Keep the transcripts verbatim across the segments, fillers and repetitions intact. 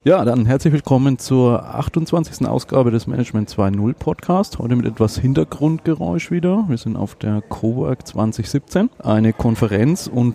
Ja, dann herzlich willkommen zur achtundzwanzigsten Ausgabe des Management zwei Punkt null Podcast. Heute mit etwas Hintergrundgeräusch wieder. Wir sind auf der Cowork zwanzig siebzehn, eine Konferenz- und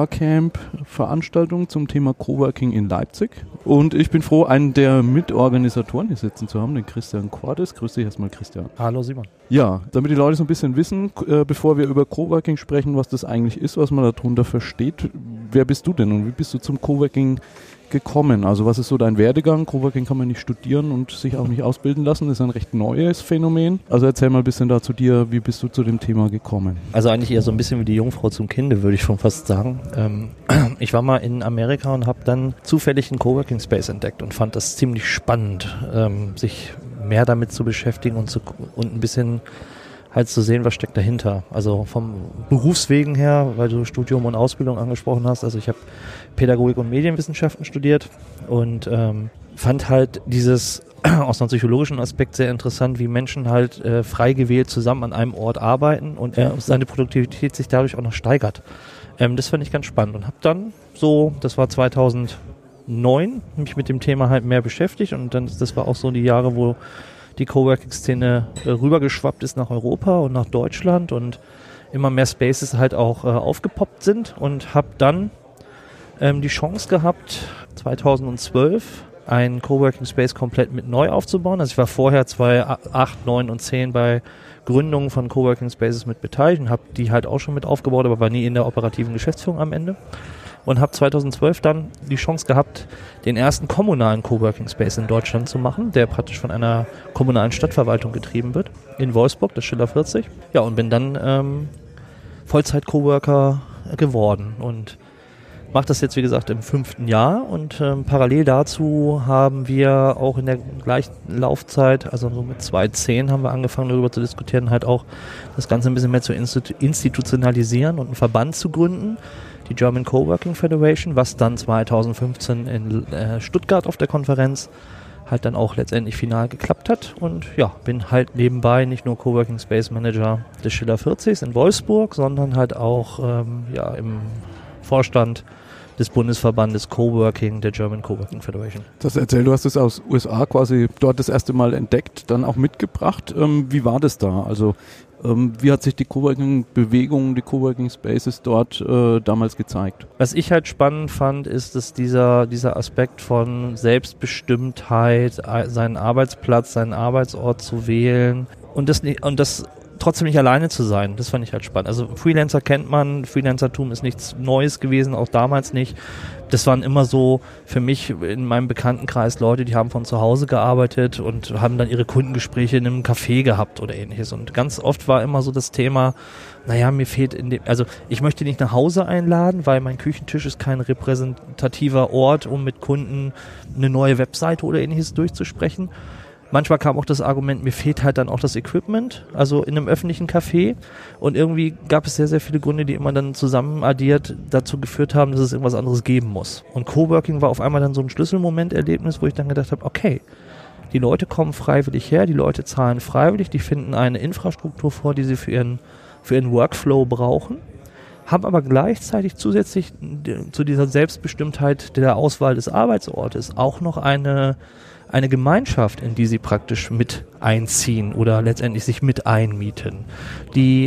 Barcamp-Veranstaltung zum Thema Coworking in Leipzig. Und ich bin froh, einen der Mitorganisatoren hier sitzen zu haben, den Christian Cordes. Grüß dich erstmal, Christian. Hallo Simon. Ja, damit die Leute so ein bisschen wissen, äh, bevor wir über Coworking sprechen, was das eigentlich ist, was man darunter versteht. Wer bist du denn und wie bist du zum Coworking gekommen? Also was ist so dein Werdegang? Coworking kann man nicht studieren und sich auch nicht ausbilden lassen. Das ist ein recht neues Phänomen. Also erzähl mal ein bisschen dazu dir, wie bist du zu dem Thema gekommen? Also eigentlich eher so ein bisschen wie die Jungfrau zum Kinde, würde ich schon fast sagen. Ähm, ich war mal in Amerika und habe dann zufällig einen Coworking Space entdeckt und fand das ziemlich spannend, ähm, sich mehr damit zu beschäftigen und, zu, und ein bisschen halt zu sehen, was steckt dahinter. Also vom Berufswegen her, weil du Studium und Ausbildung angesprochen hast. Also ich habe Pädagogik und Medienwissenschaften studiert und ähm, fand halt dieses aus einem psychologischen Aspekt sehr interessant, wie Menschen halt äh, frei gewählt zusammen an einem Ort arbeiten und äh, seine Produktivität sich dadurch auch noch steigert. Ähm, das fand ich ganz spannend und habe dann so, das war zweitausendneun, mich mit dem Thema halt mehr beschäftigt und dann das war auch so die Jahre, wo die Coworking-Szene äh, rübergeschwappt ist nach Europa und nach Deutschland und immer mehr Spaces halt auch äh, aufgepoppt sind und habe dann ähm, die Chance gehabt, zweitausendzwölf einen Coworking-Space komplett mit neu aufzubauen. Also ich war vorher zweitausendacht, neun und zehn bei Gründungen von Coworking-Spaces mit beteiligt und habe die halt auch schon mit aufgebaut, aber war nie in der operativen Geschäftsführung am Ende. Und habe zweitausendzwölf dann die Chance gehabt, den ersten kommunalen Coworking Space in Deutschland zu machen, der praktisch von einer kommunalen Stadtverwaltung getrieben wird, in Wolfsburg, das Schiller vierzig. Ja, und bin dann ähm, Vollzeit-Coworker geworden und mache das jetzt, wie gesagt, im fünften Jahr. Und ähm, parallel dazu haben wir auch in der gleichen Laufzeit, also so mit zweitausendzehn haben wir angefangen, darüber zu diskutieren, halt auch das Ganze ein bisschen mehr zu institutionalisieren und einen Verband zu gründen, die German Coworking Federation, was dann zweitausendfünfzehn in äh, Stuttgart auf der Konferenz halt dann auch letztendlich final geklappt hat. Und ja, bin halt nebenbei nicht nur Coworking Space Manager des Schiller vierzig in Wolfsburg, sondern halt auch ähm, ja, im Vorstand des Bundesverbandes Coworking der German Coworking Federation. Das erzähl, du hast es aus U S A quasi dort das erste Mal entdeckt, dann auch mitgebracht. Ähm, wie war das da? Also ähm, wie hat sich die Coworking-Bewegung, die Coworking-Spaces dort äh, damals gezeigt? Was ich halt spannend fand, ist, dass dieser, dieser Aspekt von Selbstbestimmtheit, seinen Arbeitsplatz, seinen Arbeitsort zu wählen und das nicht, und das trotzdem nicht alleine zu sein, das fand ich halt spannend. Also Freelancer kennt man, Freelancertum ist nichts Neues gewesen, auch damals nicht. Das waren immer so für mich in meinem Bekanntenkreis Leute, die haben von zu Hause gearbeitet und haben dann ihre Kundengespräche in einem Café gehabt oder ähnliches. Und ganz oft war immer so das Thema, naja, mir fehlt in dem, also ich möchte nicht nach Hause einladen, weil mein Küchentisch ist kein repräsentativer Ort, um mit Kunden eine neue Webseite oder ähnliches durchzusprechen. Manchmal kam auch das Argument, mir fehlt halt dann auch das Equipment, also in einem öffentlichen Café. Und irgendwie gab es sehr, sehr viele Gründe, die immer dann zusammen addiert dazu geführt haben, dass es irgendwas anderes geben muss. Und Coworking war auf einmal dann so ein Schlüsselmoment-Erlebnis, wo ich dann gedacht habe, okay, die Leute kommen freiwillig her, die Leute zahlen freiwillig, die finden eine Infrastruktur vor, die sie für ihren, für ihren Workflow brauchen, haben aber gleichzeitig zusätzlich zu dieser Selbstbestimmtheit der Auswahl des Arbeitsortes auch noch eine eine Gemeinschaft, in die sie praktisch mit einziehen oder letztendlich sich mit einmieten, die,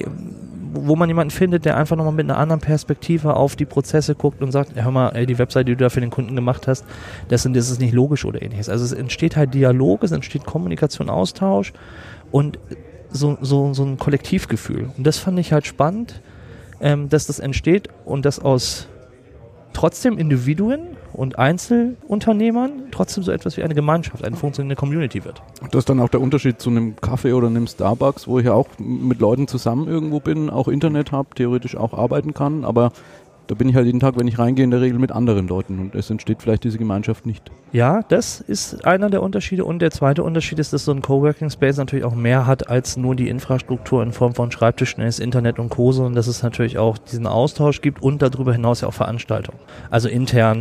wo man jemanden findet, der einfach nochmal mit einer anderen Perspektive auf die Prozesse guckt und sagt, hör mal, ey, die Webseite, die du da für den Kunden gemacht hast, das, und das ist nicht logisch oder ähnliches. Also es entsteht halt Dialog, es entsteht Kommunikation, Austausch und so, so, so ein Kollektivgefühl. Und das fand ich halt spannend, ähm, dass das entsteht und das aus trotzdem Individuen und Einzelunternehmern trotzdem so etwas wie eine Gemeinschaft, eine funktionierende Community wird. Das ist dann auch der Unterschied zu einem Kaffee oder einem Starbucks, wo ich ja auch mit Leuten zusammen irgendwo bin, auch Internet habe, theoretisch auch arbeiten kann, aber da bin ich halt jeden Tag, wenn ich reingehe, in der Regel mit anderen Leuten und es entsteht vielleicht diese Gemeinschaft nicht. Ja, das ist einer der Unterschiede und der zweite Unterschied ist, dass so ein Coworking Space natürlich auch mehr hat als nur die Infrastruktur in Form von Schreibtischen, das Internet und Co., sondern dass es natürlich auch diesen Austausch gibt und darüber hinaus ja auch Veranstaltungen. Also intern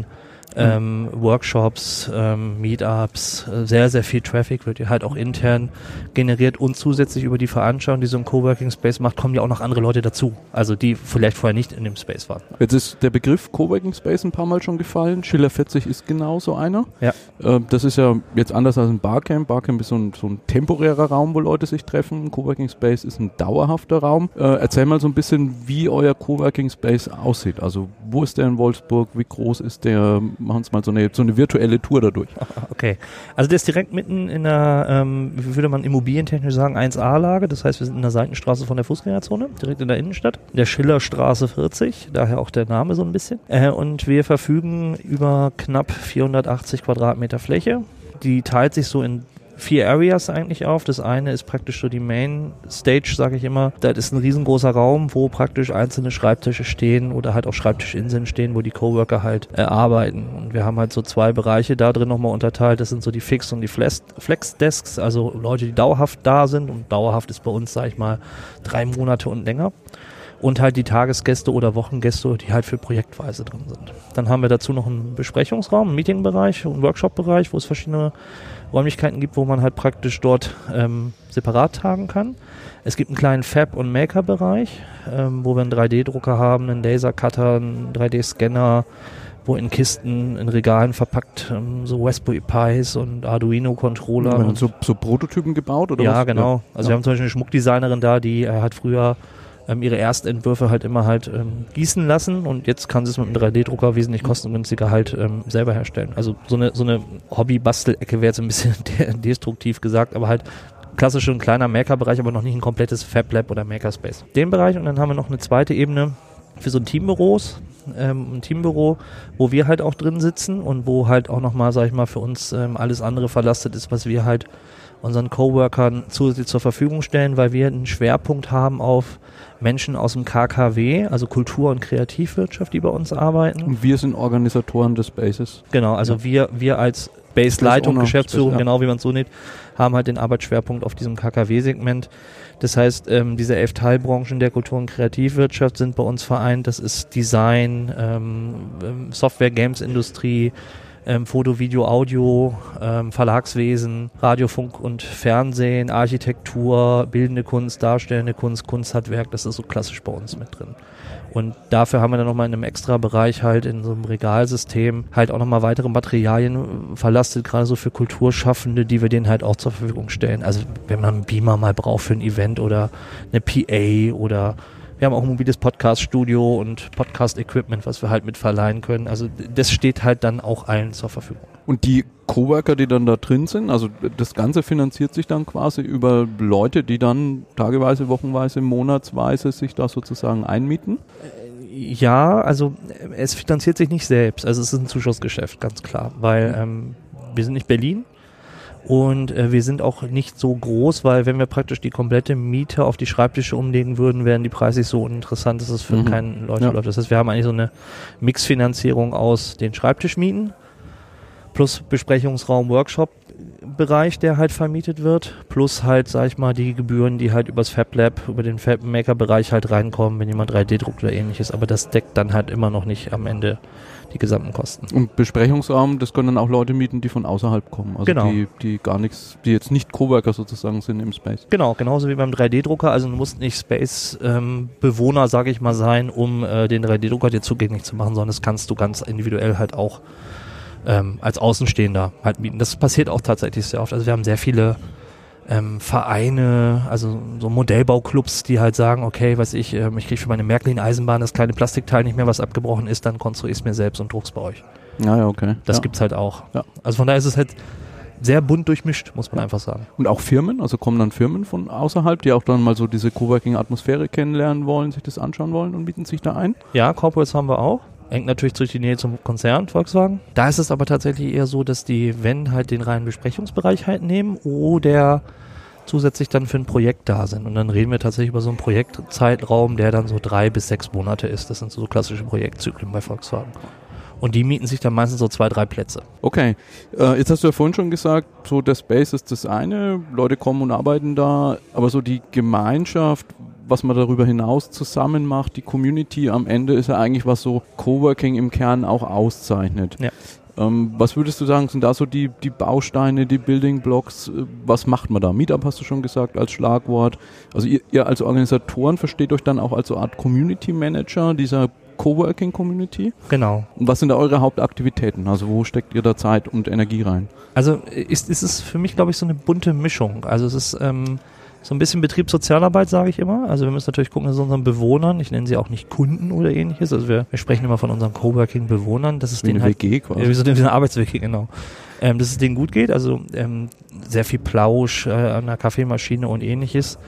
ähm, Workshops, ähm, Meetups, äh, sehr, sehr viel Traffic wird ja halt auch intern generiert und zusätzlich über die Veranstaltung, die so ein Coworking Space macht, kommen ja auch noch andere Leute dazu, also die vielleicht vorher nicht in dem Space waren. Jetzt ist der Begriff Coworking Space ein paar Mal schon gefallen. Schiller vierzig ist genau so einer. Ja. Äh, das ist ja jetzt anders als ein Barcamp. Barcamp ist so ein, so ein temporärer Raum, wo Leute sich treffen. Ein Coworking Space ist ein dauerhafter Raum. Äh, erzähl mal so ein bisschen, wie euer Coworking Space aussieht. Also wo ist der in Wolfsburg? Wie groß ist der? Machen uns mal so eine, so eine virtuelle Tour dadurch. Okay, also der ist direkt mitten in der, ähm, wie würde man immobilientechnisch sagen, eins A-Lage. Das heißt, wir sind in der Seitenstraße von der Fußgängerzone, direkt in der Innenstadt. Der Schillerstraße vierzig, daher auch der Name so ein bisschen. Äh, und wir verfügen über knapp vierhundertachtzig Quadratmeter Fläche. Die teilt sich so in vier Areas eigentlich auf. Das eine ist praktisch so die Main Stage, sage ich immer. Das ist ein riesengroßer Raum, wo praktisch einzelne Schreibtische stehen oder halt auch Schreibtischinseln stehen, wo die Coworker halt äh, arbeiten. Und wir haben halt so zwei Bereiche da drin nochmal unterteilt. Das sind so die Fix- und die Flex-Desks, also Leute, die dauerhaft da sind. Und dauerhaft ist bei uns, sage ich mal, drei Monate und länger. Und halt die Tagesgäste oder Wochengäste, die halt für projektweise drin sind. Dann haben wir dazu noch einen Besprechungsraum, einen Meetingbereich, einen Workshopbereich, wo es verschiedene Räumlichkeiten gibt, wo man halt praktisch dort ähm, separat tagen kann. Es gibt einen kleinen Fab- und Maker-Bereich, ähm, wo wir einen drei D Drucker haben, einen Lasercutter, einen drei D Scanner, wo in Kisten, in Regalen verpackt ähm, so Raspberry Pis und Arduino-Controller. Ja, und so, so Prototypen gebaut? Oder ja, was? genau. Also ja. wir haben zum Beispiel eine Schmuckdesignerin da, die äh, hat früher ähm, ihre Erstentwürfe halt immer halt ähm, gießen lassen und jetzt kann sie es mit einem drei D Drucker wesentlich kostengünstiger halt ähm, selber herstellen. Also so eine, so eine Hobby-Bastel-Ecke wäre jetzt ein bisschen de- destruktiv gesagt, aber halt klassisch ein kleiner Maker-Bereich, aber noch nicht ein komplettes Fab-Lab oder Makerspace. Den Bereich, und dann haben wir noch eine zweite Ebene für so ein Teambüros, ähm, ein Teambüro, wo wir halt auch drin sitzen und wo halt auch nochmal, sag ich mal, für uns ähm, alles andere verlastet ist, was wir halt unseren Coworkern zusätzlich zur Verfügung stellen, weil wir einen Schwerpunkt haben auf Menschen aus dem K K W, also Kultur- und Kreativwirtschaft, die bei uns arbeiten. Und wir sind Organisatoren des Spaces. Genau, also ja. wir, wir als Space-Leitung, Geschäftsführung, Space, ja. genau wie man es so nennt, haben halt den Arbeitsschwerpunkt auf diesem K K W-Segment. Das heißt, ähm, diese elf Teilbranchen der Kultur- und Kreativwirtschaft sind bei uns vereint. Das ist Design, ähm, Software, Games-Industrie, ähm, Foto, Video, Audio, ähm, Verlagswesen, Radio, Funk und Fernsehen, Architektur, bildende Kunst, darstellende Kunst, Kunsthandwerk. Das ist so klassisch bei uns mit drin. Und dafür haben wir dann nochmal in einem extra Bereich halt in so einem Regalsystem halt auch nochmal weitere Materialien verlastet, gerade so für Kulturschaffende, die wir denen halt auch zur Verfügung stellen. Also wenn man einen Beamer mal braucht für ein Event oder eine P A oder wir haben auch ein mobiles Podcast-Studio und Podcast-Equipment, was wir halt mit verleihen können. Also das steht halt dann auch allen zur Verfügung. Und die Coworker, die dann da drin sind, also das Ganze finanziert sich dann quasi über Leute, die dann tageweise, wochenweise, monatsweise sich da sozusagen einmieten? Ja, also es finanziert sich nicht selbst. Also es ist ein Zuschussgeschäft, ganz klar, weil ähm, wir sind nicht Berlin. Und äh, wir sind auch nicht so groß, weil wenn wir praktisch die komplette Miete auf die Schreibtische umlegen würden, wären die preislich so uninteressant, dass es für mhm. keinen Leute ja. läuft. Das heißt, wir haben eigentlich so eine Mixfinanzierung aus den Schreibtischmieten plus Besprechungsraum, Workshop-Bereich, der halt vermietet wird, plus halt, sag ich mal, die Gebühren, die halt übers Fab Lab, über den Fab Maker-Bereich halt reinkommen, wenn jemand drei D druckt oder ähnliches. Aber das deckt dann halt immer noch nicht am Ende die gesamten Kosten. Und Besprechungsraum, das können dann auch Leute mieten, die von außerhalb kommen. Also genau. die, die gar nichts, die jetzt nicht Coworker sozusagen sind im Space. Genau, genauso wie beim drei D Drucker. Also du musst nicht Space-Bewohner, ähm, sage ich mal, sein, um äh, den drei D Drucker dir zugänglich zu machen, sondern das kannst du ganz individuell halt auch ähm, als Außenstehender halt mieten. Das passiert auch tatsächlich sehr oft. Also wir haben sehr viele Ähm, Vereine, also so Modellbauclubs, die halt sagen, okay, weiß ich, ähm, ich kriege für meine Märklin-Eisenbahn das kleine Plastikteil nicht mehr, was abgebrochen ist, dann konstruiere ich es mir selbst und druck's bei euch. Ja, ja, okay. Das ja. gibt's halt auch. Ja. Also von daher ist es halt sehr bunt durchmischt, muss man ja. einfach sagen. Und auch Firmen, also kommen dann Firmen von außerhalb, die auch dann mal so diese Coworking-Atmosphäre kennenlernen wollen, sich das anschauen wollen und bieten sich da ein? Ja, Corporates haben wir auch. Hängt natürlich durch die Nähe zum Konzern, Volkswagen. Da ist es aber tatsächlich eher so, dass die, wenn halt den reinen Besprechungsbereich halt nehmen oder zusätzlich dann für ein Projekt da sind. Und dann reden wir tatsächlich über so einen Projektzeitraum, der dann so drei bis sechs Monate ist. Das sind so klassische Projektzyklen bei Volkswagen. Und die mieten sich dann meistens so zwei, drei Plätze. Okay. Äh, jetzt hast du ja vorhin schon gesagt, so der Space ist das eine, Leute kommen und arbeiten da, aber so die Gemeinschaft, was man darüber hinaus zusammen macht, die Community am Ende ist ja eigentlich, was so Coworking im Kern auch auszeichnet. Ja. Ähm, was würdest du sagen, sind da so die, die Bausteine, die Building Blocks? Was macht man da? Meetup hast du schon gesagt als Schlagwort. Also ihr, ihr als Organisatoren versteht euch dann auch als so eine Art Community Manager dieser Coworking Community? Genau. Und was sind da eure Hauptaktivitäten? Also wo steckt ihr da Zeit und Energie rein? Also ist, ist es für mich, glaube ich, so eine bunte Mischung. Also es ist ähm, so ein bisschen Betriebssozialarbeit, sage ich immer. Also wir müssen natürlich gucken, dass unseren Bewohnern, ich nenne sie auch nicht Kunden oder ähnliches, also wir, wir sprechen immer von unseren Coworking-Bewohnern, dass es wie denen eine halt, W G quasi. Ja, wie so eine, wie eine Arbeits-W G, genau. Ähm, dass es denen gut geht, also ähm, sehr viel Plausch äh, an der Kaffeemaschine und ähnliches.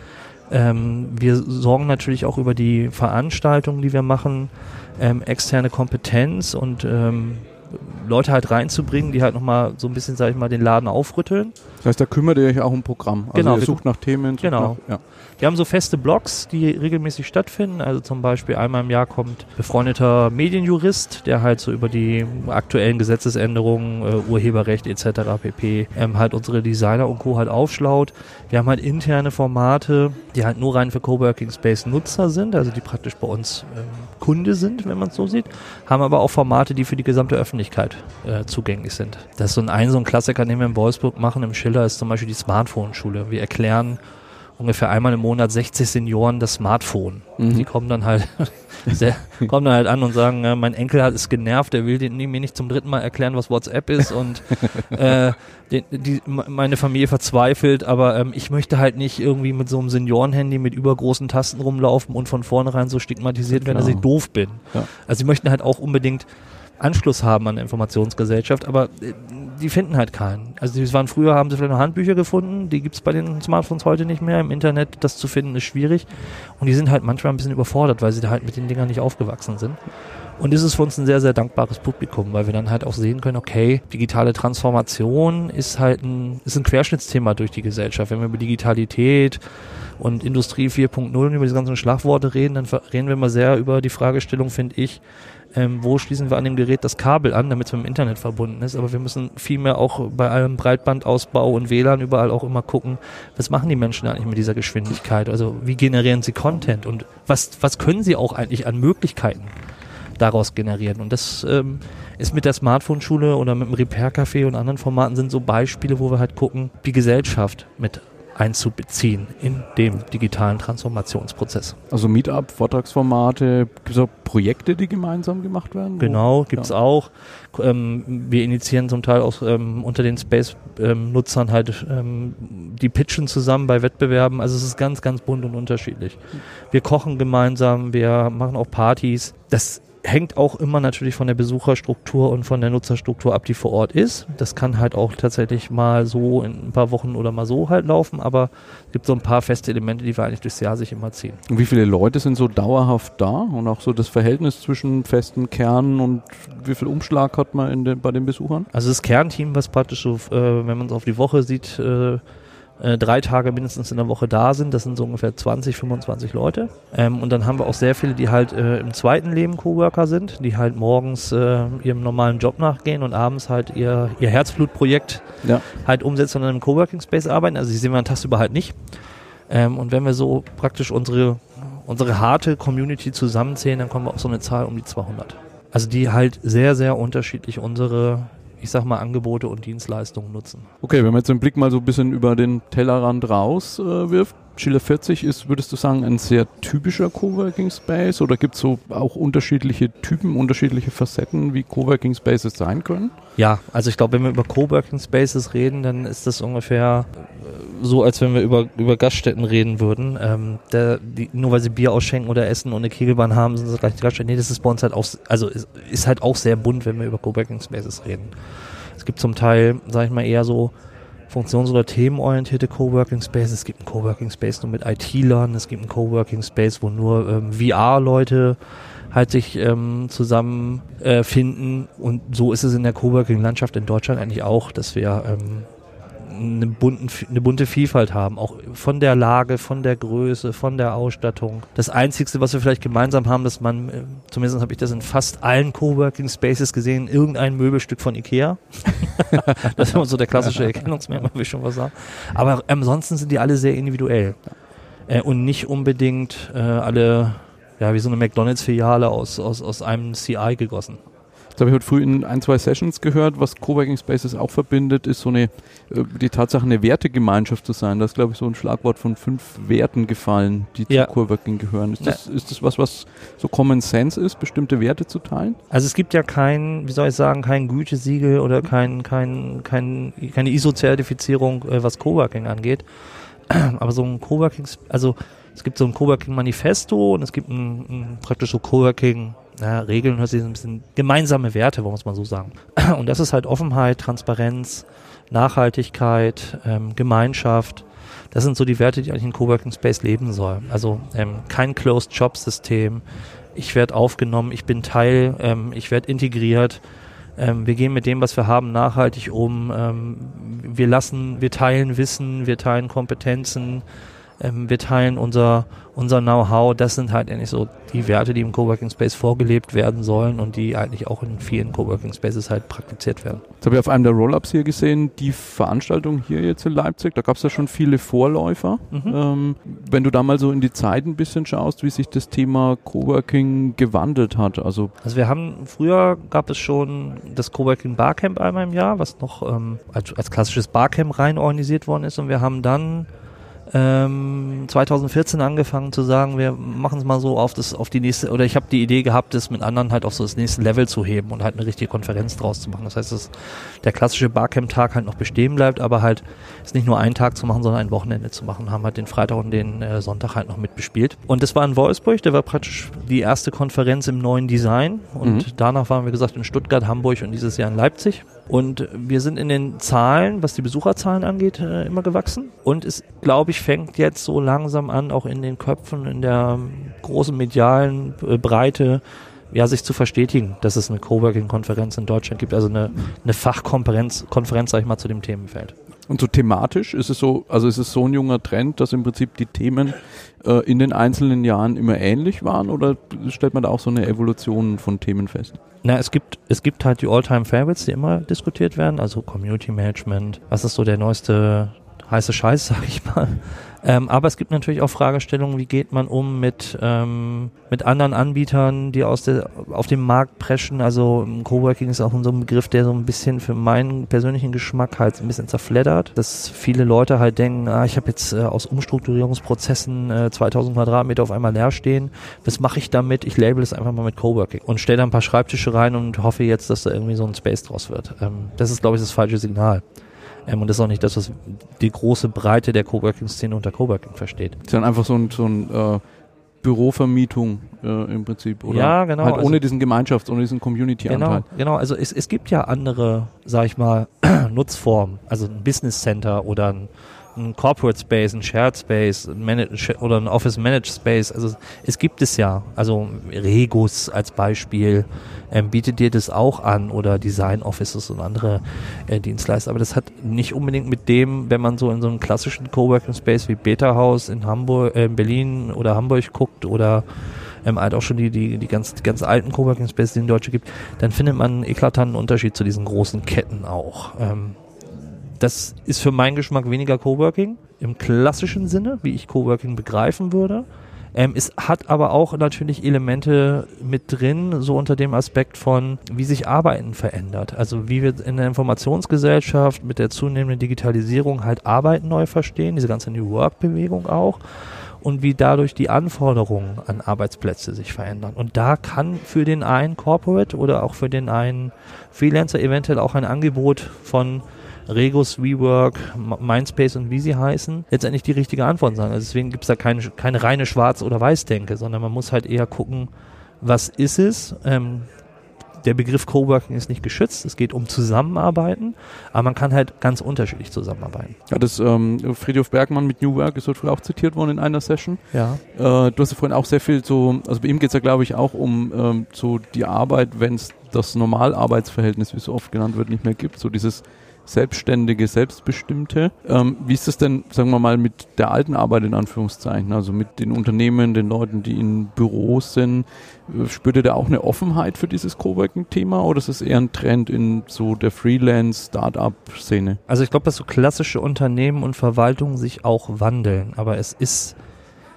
Ähm, wir sorgen natürlich auch über die Veranstaltungen, die wir machen, ähm, externe Kompetenz und ähm, Leute halt reinzubringen, die halt nochmal so ein bisschen, sag ich mal, den Laden aufrütteln. Das heißt, da kümmert ihr euch auch um Programm. Also genau, ihr sucht nach Themen. Sucht genau. Nach, ja. Wir haben so feste Blogs, die regelmäßig stattfinden. Also zum Beispiel einmal im Jahr kommt befreundeter Medienjurist, der halt so über die aktuellen Gesetzesänderungen, äh, Urheberrecht et cetera pp. Ähm, halt unsere Designer und Co. halt aufschlaut. Wir haben halt interne Formate, die halt nur rein für Coworking Space Nutzer sind, also die praktisch bei uns ähm, Kunde sind, wenn man es so sieht. Haben aber auch Formate, die für die gesamte Öffentlichkeit äh, zugänglich sind. Das ist so ein, ein, so ein Klassiker, den wir in Wolfsburg machen, im Schiller, ist zum Beispiel die Smartphone-Schule. Wir erklären ungefähr einmal im Monat sechzig Senioren das Smartphone. Mhm. Die kommen dann halt sehr, kommen dann halt an und sagen, äh, mein Enkel hat ist genervt, der will den, mir nicht zum dritten Mal erklären, was WhatsApp ist und äh, die, die, meine Familie verzweifelt, aber ähm, ich möchte halt nicht irgendwie mit so einem Seniorenhandy mit übergroßen Tasten rumlaufen und von vornherein so stigmatisiert werden, dass ich doof bin. Ja. Also sie möchten halt auch unbedingt Anschluss haben an der Informationsgesellschaft, aber äh, die finden halt keinen. Also die waren früher, haben sie vielleicht noch Handbücher gefunden, die gibt's bei den Smartphones heute nicht mehr. Im Internet, das zu finden, ist schwierig. Und die sind halt manchmal ein bisschen überfordert, weil sie da halt mit den Dingern nicht aufgewachsen sind. Und das ist für uns ein sehr, sehr dankbares Publikum, weil wir dann halt auch sehen können, okay, digitale Transformation ist halt ein, ist ein Querschnittsthema durch die Gesellschaft. Wenn wir über Digitalität und Industrie vier Punkt null und über diese ganzen Schlagworte reden, dann reden wir immer sehr über die Fragestellung, finde ich, Ähm, wo schließen wir an dem Gerät das Kabel an, damit es mit dem Internet verbunden ist. Aber wir müssen vielmehr auch bei allem Breitbandausbau und W L A N überall auch immer gucken, was machen die Menschen eigentlich mit dieser Geschwindigkeit? Also wie generieren sie Content und was, was können sie auch eigentlich an Möglichkeiten daraus generieren? Und das ähm, ist mit der Smartphone-Schule oder mit dem Repair-Café und anderen Formaten sind so Beispiele, wo wir halt gucken, die Gesellschaft mit einzubeziehen in dem digitalen Transformationsprozess. Also Meetup, Vortragsformate, gibt es auch Projekte, die gemeinsam gemacht werden? Genau, gibt es ja. auch. Ähm, wir initiieren zum Teil auch ähm, unter den Space-Nutzern ähm, halt ähm, die pitchen zusammen bei Wettbewerben. Also es ist ganz, ganz bunt und unterschiedlich. Wir kochen gemeinsam, wir machen auch Partys. Das hängt auch immer natürlich von der Besucherstruktur und von der Nutzerstruktur ab, die vor Ort ist. Das kann halt auch tatsächlich mal so in ein paar Wochen oder mal so halt laufen, aber es gibt so ein paar feste Elemente, die wir eigentlich durchs Jahr sich immer ziehen. Und wie viele Leute sind so dauerhaft da und auch so das Verhältnis zwischen festen Kernen und wie viel Umschlag hat man in den, bei den Besuchern? Also das Kernteam, was praktisch so, äh, wenn man es auf die Woche sieht, äh, Äh, drei Tage mindestens in der Woche da sind. Das sind so ungefähr zwanzig, fünfundzwanzig Leute. Ähm, und dann haben wir auch sehr viele, die halt äh, im zweiten Leben Coworker sind, die halt morgens äh, ihrem normalen Job nachgehen und abends halt ihr, ihr Herzblutprojekt ja. halt umsetzen und in einem Coworking Space arbeiten. Also die sehen wir tagsüber halt nicht. Ähm, und wenn wir so praktisch unsere, unsere harte Community zusammenzählen, dann kommen wir auf so eine Zahl um die zweihundert. Also die halt sehr, sehr unterschiedlich unsere ich sag mal, Angebote und Dienstleistungen nutzen. Okay, wenn man jetzt den Blick mal so ein bisschen über den Tellerrand raus äh, wirft, Schiller vierzig ist, würdest du sagen, ein sehr typischer Coworking Space oder gibt es so auch unterschiedliche Typen, unterschiedliche Facetten, wie Coworking Spaces sein können? Ja, also ich glaube, wenn wir über Coworking Spaces reden, dann ist das ungefähr so, als wenn wir über, über Gaststätten reden würden. Ähm, der, die, nur weil sie Bier ausschenken oder essen und eine Kegelbahn haben, sind das gleich die Gaststätten. Nee, das ist bei uns halt auch, also ist, ist halt auch sehr bunt, wenn wir über Coworking Spaces reden. Es gibt zum Teil, sag ich mal, eher so funktions- oder themenorientierte Coworking Spaces. Es gibt einen Coworking Space nur mit I T-Lern, es gibt einen Coworking Space, wo nur ähm, V R-Leute halt sich ähm, zusammen äh, finden. Und so ist es in der Coworking-Landschaft in Deutschland eigentlich auch, dass wir ähm, eine, bunten, eine bunte Vielfalt haben, auch von der Lage, von der Größe, von der Ausstattung. Das Einzige, was wir vielleicht gemeinsam haben, dass man, äh, zumindest habe ich das in fast allen Coworking Spaces gesehen, irgendein Möbelstück von Ikea. Das ist immer so der klassische Erkennungsmerkmal, will ich schon was sagen. Aber ansonsten sind die alle sehr individuell. äh, und nicht unbedingt äh, alle, ja, wie so eine McDonalds-Filiale aus, aus, aus einem C I gegossen. Das habe ich heute früh in ein, zwei Sessions gehört, was Coworking Spaces auch verbindet, ist so eine, die Tatsache, eine Wertegemeinschaft zu sein. Da ist, glaube ich, so ein Schlagwort von fünf Werten gefallen, die ja. zu Coworking gehören. Ist das, ja. ist das was, was so Common Sense ist, bestimmte Werte zu teilen? Also es gibt ja kein, wie soll ich sagen, kein Gütesiegel oder kein, kein, kein, keine I S O-Zertifizierung, was Coworking angeht. Aber so ein Coworking, also es gibt so ein Coworking-Manifesto und es gibt ein, ein praktisch so Coworking Ja, Regeln, hört sich ein bisschen gemeinsame Werte, wollen wir es mal so sagen. Und das ist halt Offenheit, Transparenz, Nachhaltigkeit, ähm, Gemeinschaft. Das sind so die Werte, die eigentlich ein Coworking Space leben soll. Also ähm, kein Closed-Job-System. Ich werde aufgenommen, ich bin Teil, ähm, ich werde integriert. Ähm, wir gehen mit dem, was wir haben, nachhaltig um. Ähm, wir lassen, wir teilen Wissen, wir teilen Kompetenzen. Ähm, wir teilen unser, unser Know-how. Das sind halt eigentlich so die Werte, die im Coworking Space vorgelebt werden sollen und die eigentlich auch in vielen Coworking Spaces halt praktiziert werden. Jetzt habe ich auf einem der Roll-Ups hier gesehen, die Veranstaltung hier jetzt in Leipzig, da gab es ja schon viele Vorläufer. Mhm. Ähm, wenn du da mal so in die Zeit ein bisschen schaust, wie sich das Thema Coworking gewandelt hat. Also, also wir haben, früher gab es schon das Coworking Barcamp einmal im Jahr, was noch ähm, als, als klassisches Barcamp rein organisiert worden ist, und wir haben dann Ähm, zwanzig vierzehn angefangen zu sagen, wir machen es mal so auf das, auf die nächste, oder ich habe die Idee gehabt, das mit anderen halt auf so das nächste Level zu heben und halt eine richtige Konferenz draus zu machen. Das heißt, dass der klassische Barcamp-Tag halt noch bestehen bleibt, aber halt es nicht nur einen Tag zu machen, sondern ein Wochenende zu machen. Haben halt den Freitag und den äh, Sonntag halt noch mit bespielt. Und das war in Wolfsburg, der war praktisch die erste Konferenz im neuen Design, und mhm. danach waren wir, wie gesagt, in Stuttgart, Hamburg und dieses Jahr in Leipzig. Und wir sind in den Zahlen, was die Besucherzahlen angeht, äh, immer gewachsen. Und es, glaube ich, fängt jetzt so langsam an, auch in den Köpfen, in der großen medialen äh, Breite, ja, sich zu verstetigen, dass es eine Coworking-Konferenz in Deutschland gibt, also eine, eine Fachkonferenz, Konferenz, sag ich mal, zu dem Themenfeld. Und so thematisch ist es so, also ist es so ein junger Trend, dass im Prinzip die Themen äh, in den einzelnen Jahren immer ähnlich waren, oder stellt man da auch so eine Evolution von Themen fest? Na, es gibt, es gibt halt die All-Time-Favorites, die immer diskutiert werden, also Community Management, was ist so der neueste heiße Scheiß, sag ich mal. Ähm, aber es gibt natürlich auch Fragestellungen, wie geht man um mit ähm, mit anderen Anbietern, die aus der auf dem Markt preschen. Also Coworking ist auch so ein Begriff, der so ein bisschen für meinen persönlichen Geschmack halt ein bisschen zerfleddert, dass viele Leute halt denken, ah, ich habe jetzt äh, aus Umstrukturierungsprozessen äh, zweitausend Quadratmeter auf einmal leer stehen. Was mache ich damit? Ich label es einfach mal mit Coworking und stelle da ein paar Schreibtische rein und hoffe jetzt, dass da irgendwie so ein Space draus wird. Ähm, das ist, glaube ich, das falsche Signal. Ähm, und das ist auch nicht das, was die große Breite der Coworking-Szene unter Coworking versteht. Das ist dann einfach so ein, so ein äh, Bürovermietung äh, im Prinzip, oder? Ja, genau. Halt ohne also, diesen Gemeinschafts-, ohne diesen Community-Anteil. Genau, genau. Also es, es gibt ja andere, sag ich mal, Nutzformen. Also ein Business Center oder ein, ein Corporate Space, ein Shared Space ein Manage- oder ein Office Managed Space. Also es gibt es ja. Also Regus als Beispiel ähm, bietet dir das auch an, oder Design Offices und andere äh, Dienstleister. Aber das hat nicht unbedingt mit dem, wenn man so in so einem klassischen Coworking Space wie Beta House in Hamburg, äh, in Berlin oder Hamburg guckt, oder ähm, halt auch schon die, die, die ganz, die ganz alten Coworking Spaces, die es in Deutschland gibt, dann findet man einen eklatanten Unterschied zu diesen großen Ketten auch. Ähm, Das ist für meinen Geschmack weniger Coworking im klassischen Sinne, wie ich Coworking begreifen würde. Ähm, es hat aber auch natürlich Elemente mit drin, so unter dem Aspekt von, wie sich Arbeiten verändert. Also wie wir in der Informationsgesellschaft mit der zunehmenden Digitalisierung halt Arbeiten neu verstehen, diese ganze New Work-Bewegung auch. Und wie dadurch die Anforderungen an Arbeitsplätze sich verändern. Und da kann für den einen Corporate oder auch für den einen Freelancer eventuell auch ein Angebot von Regus, WeWork, Mindspace und wie sie heißen, letztendlich die richtige Antwort sein. Also deswegen gibt es da keine, keine reine Schwarz- oder Weiß-Denke, sondern man muss halt eher gucken, was ist es? Ähm, der Begriff Coworking ist nicht geschützt, es geht um Zusammenarbeiten, aber man kann halt ganz unterschiedlich zusammenarbeiten. Ja, das ähm, Friedhof Bergmann mit New Work ist heute früher auch zitiert worden in einer Session. Ja. Äh, du hast ja vorhin auch sehr viel so, also bei ihm geht es ja, glaube ich, auch um ähm, so die Arbeit, wenn es das Normalarbeitsverhältnis, wie es so oft genannt wird, nicht mehr gibt, so dieses selbstständige, selbstbestimmte. Ähm, wie ist das denn, sagen wir mal, mit der alten Arbeit in Anführungszeichen, also mit den Unternehmen, den Leuten, die in Büros sind? Spürt ihr da auch eine Offenheit für dieses Coworking-Thema, oder ist es eher ein Trend in so der Freelance-Startup-Szene? Also ich glaube, dass so klassische Unternehmen und Verwaltungen sich auch wandeln, aber es ist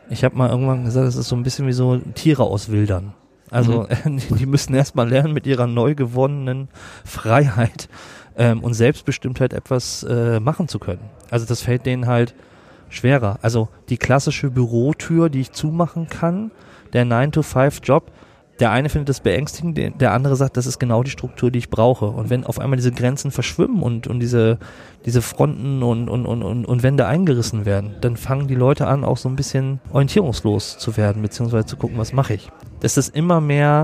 Ich habe mal irgendwann gesagt, es ist so ein bisschen wie so Tiere auswildern. Also mhm. die müssen erstmal lernen, mit ihrer neu gewonnenen Freiheit ähm, und Selbstbestimmtheit etwas äh, machen zu können. Also das fällt denen halt schwerer. Also die klassische Bürotür, die ich zumachen kann, der nine to five Job, der eine findet das beängstigend, der andere sagt, das ist genau die Struktur, die ich brauche. Und wenn auf einmal diese Grenzen verschwimmen und, und diese, diese Fronten und, und, und, und, und Wände eingerissen werden, dann fangen die Leute an, auch so ein bisschen orientierungslos zu werden, beziehungsweise zu gucken, was mache ich. Dass das immer mehr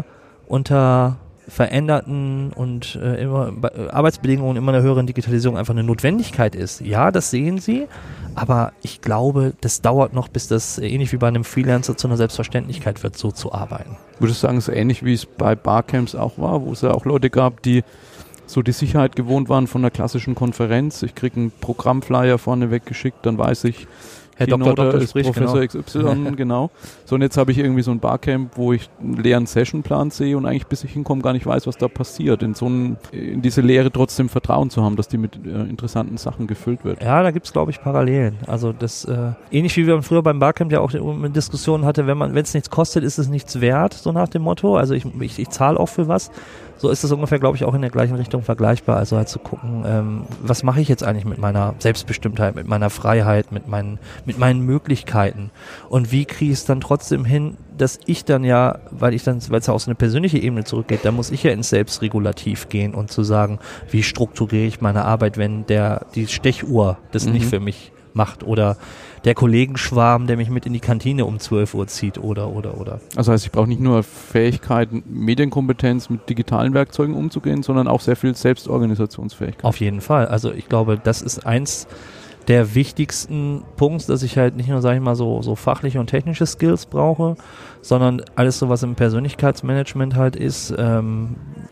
unter veränderten und äh, immer äh, Arbeitsbedingungen, immer einer höheren Digitalisierung einfach eine Notwendigkeit ist. Ja, das sehen sie, aber ich glaube, das dauert noch, bis das äh, ähnlich wie bei einem Freelancer zu einer Selbstverständlichkeit wird, so zu arbeiten. Würdest du sagen, es ist ähnlich wie es bei Barcamps auch war, wo es ja auch Leute gab, die so die Sicherheit gewohnt waren von einer klassischen Konferenz. Ich kriege einen Programmflyer vorne weggeschickt, dann weiß ich, Herr Doktor Doktor ist spricht, Professor genau. X Y, genau. So, und jetzt habe ich irgendwie so ein Barcamp, wo ich einen leeren Sessionplan sehe und eigentlich, bis ich hinkomme, gar nicht weiß, was da passiert. In so ein, in diese Lehre trotzdem Vertrauen zu haben, dass die mit äh, interessanten Sachen gefüllt wird. Ja, da gibt's glaube ich, Parallelen. Also das, äh, ähnlich wie wir früher beim Barcamp ja auch eine Diskussion hatte, wenn man, wenn es nichts kostet, ist es nichts wert, so nach dem Motto. Also ich, ich, ich zahle auch für was. So ist es ungefähr, glaube ich, auch in der gleichen Richtung vergleichbar. Also halt zu gucken, ähm, was mache ich jetzt eigentlich mit meiner Selbstbestimmtheit, mit meiner Freiheit, mit meinen, mit meinen Möglichkeiten und wie kriege ich es dann trotzdem hin, dass ich dann ja, weil ich dann, weil es ja auf so eine persönliche Ebene zurückgeht, da muss ich ja ins Selbstregulativ gehen und zu sagen, wie strukturiere ich meine Arbeit, wenn der die Stechuhr das mhm. nicht für mich macht oder der Kollegenschwarm, der mich mit in die Kantine um zwölf Uhr zieht oder, oder, oder. Also heißt, ich brauche nicht nur Fähigkeiten, Medienkompetenz mit digitalen Werkzeugen umzugehen, sondern auch sehr viel Selbstorganisationsfähigkeit. Auf jeden Fall. Also ich glaube, das ist eins der wichtigsten Punkte, dass ich halt nicht nur, sage ich mal, so, so fachliche und technische Skills brauche, sondern alles so, was im Persönlichkeitsmanagement halt ist, ähm,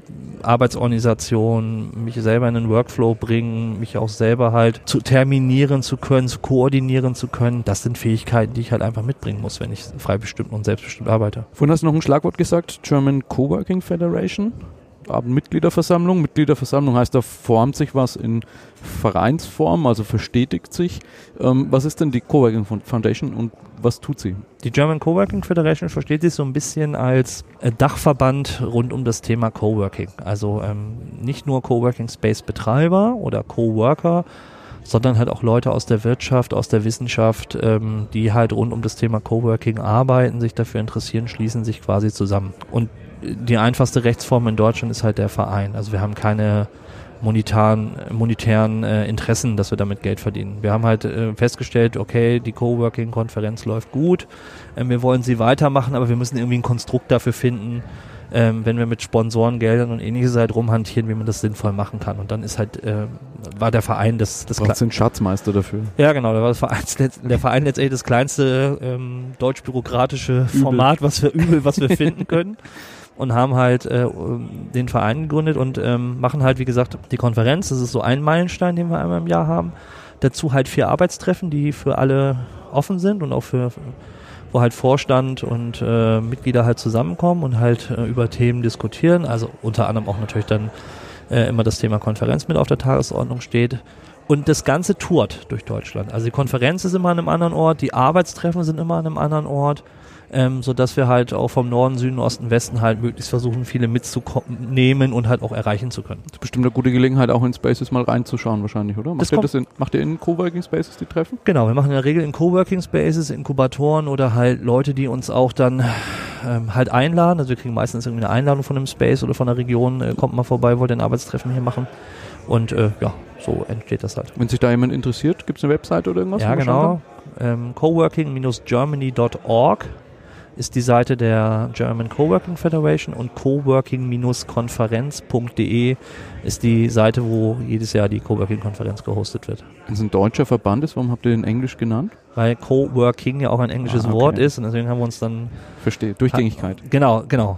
Arbeitsorganisation, mich selber in den Workflow bringen, mich auch selber halt zu terminieren zu können, zu koordinieren zu können, das sind Fähigkeiten, die ich halt einfach mitbringen muss, wenn ich frei bestimmt und selbstbestimmt arbeite. Vorhin hast du noch ein Schlagwort gesagt, German Coworking Federation. Abendmitgliederversammlung. Mitgliederversammlung heißt, da formt sich was in Vereinsform, also verstetigt sich. Ähm, was ist denn die Coworking Foundation und was tut sie? Die German Coworking Federation versteht sich so ein bisschen als äh, Dachverband rund um das Thema Coworking. Also ähm, nicht nur Coworking Space Betreiber oder Coworker, sondern halt auch Leute aus der Wirtschaft, aus der Wissenschaft, ähm, die halt rund um das Thema Coworking arbeiten, sich dafür interessieren, schließen sich quasi zusammen. Und die einfachste Rechtsform in Deutschland ist halt der Verein. Also wir haben keine monetären, monetären äh, Interessen, dass wir damit Geld verdienen. Wir haben halt äh, festgestellt, okay, die Coworking-Konferenz läuft gut, äh, wir wollen sie weitermachen, aber wir müssen irgendwie ein Konstrukt dafür finden, ähm, wenn wir mit Sponsorengeldern und ähnliches halt rumhantieren, wie man das sinnvoll machen kann. Und dann ist halt, äh, war der Verein das... das Braucht den Schatzmeister dafür. Ja, genau, da war das Vereins, der Verein letztendlich das kleinste ähm, deutsch-bürokratische Format, was wir übel, was wir finden können. Und haben halt äh, den Verein gegründet und ähm, machen halt, wie gesagt, die Konferenz. Das ist so ein Meilenstein, den wir einmal im Jahr haben. Dazu halt vier Arbeitstreffen, die für alle offen sind und auch für, wo halt Vorstand und äh, Mitglieder halt zusammenkommen und halt äh, über Themen diskutieren. Also unter anderem auch natürlich dann äh, immer das Thema Konferenz mit auf der Tagesordnung steht. Und das Ganze tourt durch Deutschland. Also die Konferenz ist immer an einem anderen Ort, die Arbeitstreffen sind immer an einem anderen Ort. Ähm, so dass wir halt auch vom Norden, Süden, Osten, Westen halt möglichst versuchen, viele mitzunehmen und halt auch erreichen zu können. Das ist bestimmt eine gute Gelegenheit, auch in Spaces mal reinzuschauen wahrscheinlich, oder? Macht, das ihr, das in, macht ihr in Coworking Spaces die Treffen? Genau, wir machen in der Regel in Coworking Spaces, Inkubatoren oder halt Leute, die uns auch dann ähm, halt einladen. Also wir kriegen meistens irgendwie eine Einladung von einem Space oder von einer Region, äh, kommt mal vorbei, wollt ihr ein Arbeitstreffen hier machen. Und äh, ja, so entsteht das halt. Wenn sich da jemand interessiert, gibt es eine Website oder irgendwas? Ja, genau. Ähm, coworking dash germany dot org ist die Seite der German Coworking Federation und coworking dash konferenz punkt de ist die Seite, wo jedes Jahr die Coworking-Konferenz gehostet wird. Wenn es ein deutscher Verband ist, warum habt ihr den Englisch genannt? Weil Coworking ja auch ein englisches ah, okay. Wort ist und deswegen haben wir uns dann... Verstehe, Durchgängigkeit. Ha- genau, genau.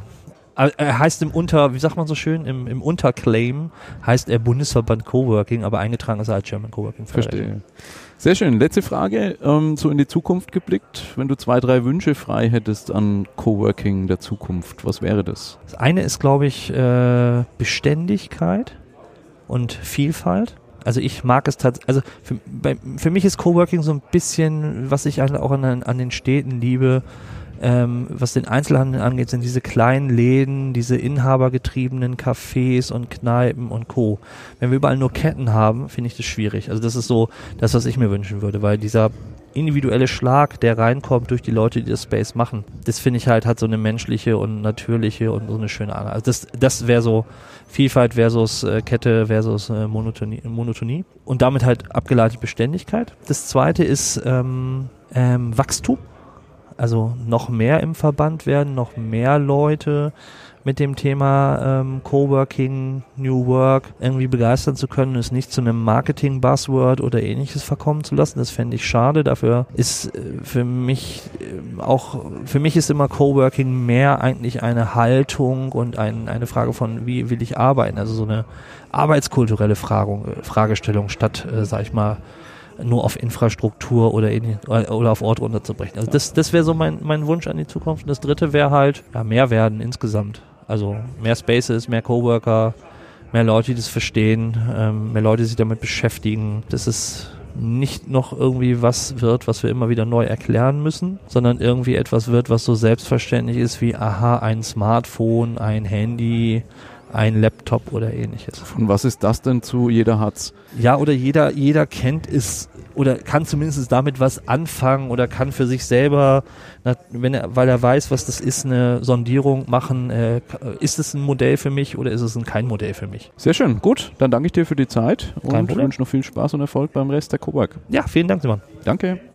Er heißt im Unter, wie sagt man so schön, im, im Unterclaim heißt er Bundesverband Coworking, aber eingetragen ist er als German Coworking Federation. Verstehe. Sehr schön. Letzte Frage, ähm, so in die Zukunft geblickt. Wenn du zwei, drei Wünsche frei hättest an Coworking der Zukunft, was wäre das? Das eine ist, glaube ich, äh, Beständigkeit und Vielfalt. also ich mag es tatsächlich, also für, bei, für mich ist Coworking so ein bisschen, was ich auch an, an den Städten liebe, ähm, was den Einzelhandel angeht, sind diese kleinen Läden, diese inhabergetriebenen Cafés und Kneipen und Co. Wenn wir überall nur Ketten haben, finde ich das schwierig. Also das ist so das, was ich mir wünschen würde, weil dieser individuelle Schlag, der reinkommt durch die Leute, die das Space machen, das finde ich halt, hat so eine menschliche und natürliche und so eine schöne Art. Also das, das wäre so Vielfalt versus äh, Kette versus äh, Monotonie, Monotonie und damit halt abgeleitet Beständigkeit. Das zweite ist ähm, ähm, Wachstum, also noch mehr im Verband werden, noch mehr Leute mit dem Thema ähm, Coworking, New Work irgendwie begeistern zu können, es nicht zu einem Marketing-Buzzword oder ähnliches verkommen zu lassen. Das fände ich schade. Dafür ist äh, für mich äh, auch, für mich ist immer Coworking mehr eigentlich eine Haltung und ein, eine Frage von, wie will ich arbeiten? Also so eine arbeitskulturelle Frage, Fragestellung statt, äh, sag ich mal, nur auf Infrastruktur oder, in, oder auf Ort runterzubrechen. Also das, das wäre so mein, mein Wunsch an die Zukunft. Und das dritte wäre halt, ja, mehr werden insgesamt. Also mehr Spaces, mehr Coworker, mehr Leute, die das verstehen, ähm, mehr Leute, die sich damit beschäftigen. Das ist nicht noch irgendwie was wird, was wir immer wieder neu erklären müssen, sondern irgendwie etwas wird, was so selbstverständlich ist wie, aha, ein Smartphone, ein Handy, ein Laptop oder ähnliches. Und was ist das denn zu jeder hat's? Ja, oder jeder, jeder kennt es oder kann zumindest damit was anfangen oder kann für sich selber, wenn er, weil er weiß, was das ist, eine Sondierung machen. Äh, ist es ein Modell für mich oder ist es ein kein Modell für mich? Sehr schön, gut. Dann danke ich dir für die Zeit Kein und Problem. wünsche noch viel Spaß und Erfolg beim Rest der Cowork. Ja, vielen Dank, Simon. Danke.